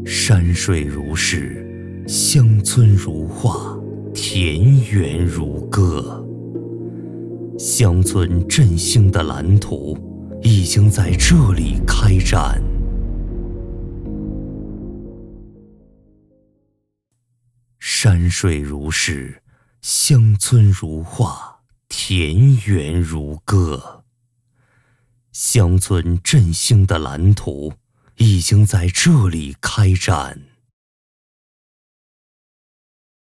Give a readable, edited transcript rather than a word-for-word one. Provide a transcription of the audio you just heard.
山水如诗，乡村如画，田园如歌。乡村振兴的蓝图已经在这里开展。山水如诗，乡村如画，田园如歌。乡村振兴的蓝图已经在这里开展。